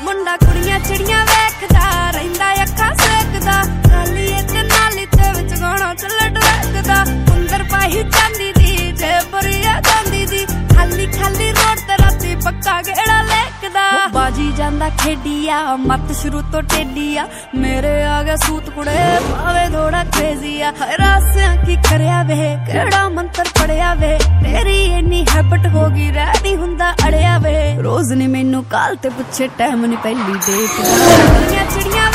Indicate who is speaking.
Speaker 1: ਮੁੰਡਾ ਕੁੜੀਆਂ ਚਿੜੀਆਂ ਵੇਖਦਾ ਰਹਿੰਦਾ ਅੱਖਾਂ ਸੇਕਦਾ ਨਾਲੀ ਤੇ ਨਾਲੀ ਤੇ ਵਿੱਚ ਗਾਣਾ ਚੱਲ ਡਰਕਦਾ ਅੰਦਰ ਪਾਈ ਚਾਂਦੀ ਦੀ ਜੇਬਰੀਆ ਚਾਂਦੀ ਦੀ ਖਾਲੀ ਖਾਲੀ ਰੋਡ ਤੇ ਰਾਤੀ ਪੱਕਾ ਗੇੜਾ ਲੈਕਦਾ ਬਾਜੀ ਜਾਂਦਾ ਖੇਡੀਆ ਮੱਤ ਸ਼ੁਰੂ ਤੋਂ ਟੇਡੀਆ ਮੇਰੇ ਆ ਗਿਆ ਸੂਤ ਕੁੜੇ ਭਾਵੇਂ ਥੋੜਾ ਕ੍ਰੇਜ਼ੀ ਆ ਰਾਸਿਆਂ ਕੀ ਕਰਿਆ ਵੇ ਕਿਹੜਾ ਮੰਤਰ ਪੜਿਆ ਵੇ ਤੇਰੀ ਇੰਨੀ ਹੈਬਿਟ ਹੋ ਗਈ ਰਹਿ ਹੁੰਦਾ ਅੜਿਆ ਵੇ ਰੋਜ਼ ਨੀ ਮੈਨੂੰ ਕਾਲ ਤੇ ਪੁੱਛੇ ਟਾਈਮ ਨੀ ਪਹਿਲੀ ਦੇਖਦਾ ਚਿੜੀਆਂ